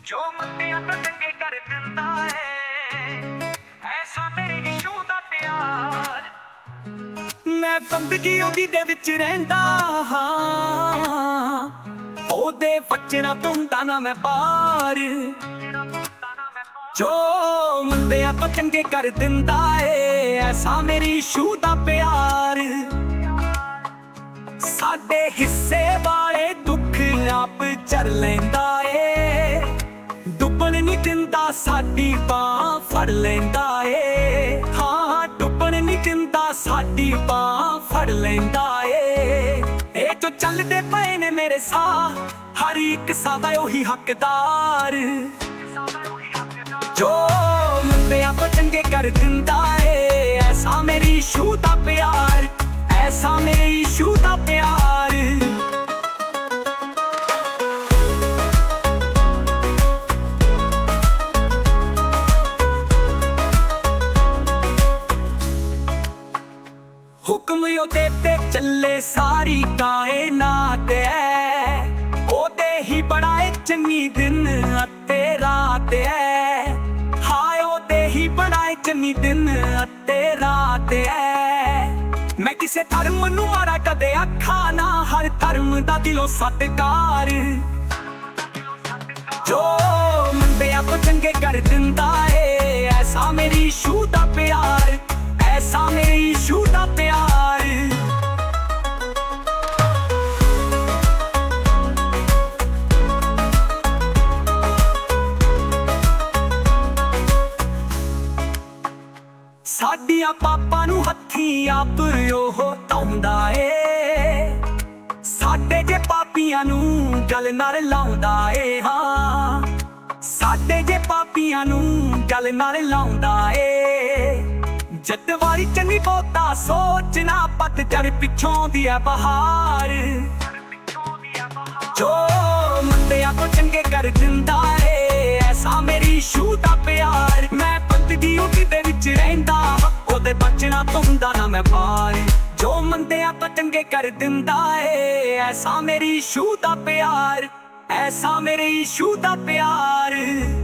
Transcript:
ਜੋ ਮੰਨਿਆ ਤਾਂ ਚੰਗੇ ਕਰ ਦਿੰਦਾ ਏ, ਐਸਾ ਮੇਰੇ ਯਿਸੂ ਦਾ ਪਿਆਰ। ਮੈਂ ਬੰਦਗੀ ਉਹਦੀ ਦੇ ਵਿੱਚ ਰਹਿੰਦਾ ਹਾਂ, ਉਹਦੇ ਵਚਨਾਂ ਤੋਂ ਹੁੰਦਾ ਨਾ ਮੈਂ ਪਾਰ। ਜੋ ਮੰਨਿਆ ਤਾਂ ਚੰਗੇ ਕਰ ਦਿੰਦਾ ਏ, ਐਸਾ ਮੇਰੇ ਯਿਸੂ ਦਾ ਪਿਆਰ। ਸਾਡੇ ਹਿੱਸੇ ਵਾਲੇ ਦੁੱਖ ਆਪ ਚਰ ਲੈਂਦਾ ਏ, ਡੁੱਬਣ ਨਹੀਂ ਦਿੰਦਾ ਸਾਡੀ ਬਾਂਹ ਫੜ ਲੈਂਦਾ ਏ। ਹਾਂ ਡੁੱਬਣ ਨਹੀਂ ਦਿੰਦਾ ਸਾਡੀ ਬਾਂਹ ਫੜ ਲੈਂਦਾ ਏ। ਇਹ ਜੋ ਚੱਲਦੇ ਪਏ ਨੇ ਮੇਰੇ ਸਾਹ, ਹਰ ਇੱਕ ਸਾਹ ਦਾ ਉਹੀ ਹੱਕਦਾਰ। ਜੋ ਮੰਨਿਆ ਤਾਂ ਚੰਗੇ ਕਰ ਦਿੰਦਾ ਏ, ਐਸਾ ਮੇਰੇ ਯਿਸੂ ਦਾ ਪਿਆਰ, ਐਸਾ ਮੇਰੇ ਯਿਸੂ ਦਾ ਪਿਆਰ। ਹੁਕਮ ਉਹਦੇ ਤੇ ਚੱਲੇ ਸਾਰੀ ਕਾਇਨਾਤ ਐ, ਉਹਦੇ ਹੀ ਬਣਾਏ ਚੰਗੀ ਦਿਨ ਅਤੇ ਰਾਤ ਐ। ਹਾਏ ਉਹਦੇ ਹੀ ਬਣਾਏ ਚੰਗੀ ਦਿਨ ਅਤੇ ਰਾਤ ਐ। ਮੈਂ ਕਿਸੇ ਧਰਮ ਨੂੰ ਮਾੜਾ ਕਦੇ ਆਖਾਂ ਨਾ, ਹਰ ਧਰਮ ਦਾ ਦਿਲੋਂ ਸਤਿਕਾਰ। ਜੋ ਮੰਨਿਆ ਤਾਂ ਚੰਗੇ ਕਰ ਦਿੰਦਾ ਏ, ਐਸਾ ਮੇਰੇ ਯਿਸੂ ਦਾ ਪਿਆਰ, ਐਸਾ ਮੇਰੇ ਯਿਸੂ ਦਾ ਪਿਆਰ। ਸਾਡੀਆਂ ਪਾਪਾਂ ਨੂੰ ਹੱਥੀਂ ਆਪ ਉਹ ਧੋਂਦਾ ਏ, ਸਾਡੇ ਜੇ ਪਾਪੀਆਂ ਨੂੰ ਗਲ ਨਾਲ ਲਾਉਂਦਾ ਏ। ਹਾਂ ਸਾਡੇ ਜੇ ਪਾਪੀਆਂ ਨੂੰ ਗਲ ਨਾਲ ਲਾਉਂਦਾ ਏ। ਜਦ ਵਾਰੀ ਚੰਗੀ ਬਹੁਤਾ ਸੋਚਣਾ, ਪਤਝੜ ਪਿੱਛੋਂ ਦੀ ਐ ਬਹਾਰ। ਜੋ ਮੰਨਿਆ ਤਾਂ ਚੰਗੇ ਕਰ ਦਿੰਦਾ ਏ, ਐਸਾ ਮੇਰੇ ਯਿਸੂ ਦਾ ਪਿਆਰ। ਮੈਂ ਬੰਦਗੀ ਉਹਦੀ ਦੇ ਵਿੱਚ ਰਹਿੰਦਾ, ਉਹਦੇ ਵਚਨਾਂ ਤੋਂ ਹੁੰਦਾ ਨਾ ਮੈਂ ਪਾਰ। ਜੋ ਮੰਨਿਆ ਤਾਂ ਚੰਗੇ ਕਰ ਦਿੰਦਾ ਏ, ਐਸਾ ਮੇਰੇ ਯਿਸੂ ਦਾ ਪਿਆਰ, ਐਸਾ ਮੇਰੇ ਯਿਸੂ ਦਾ ਪਿਆਰ।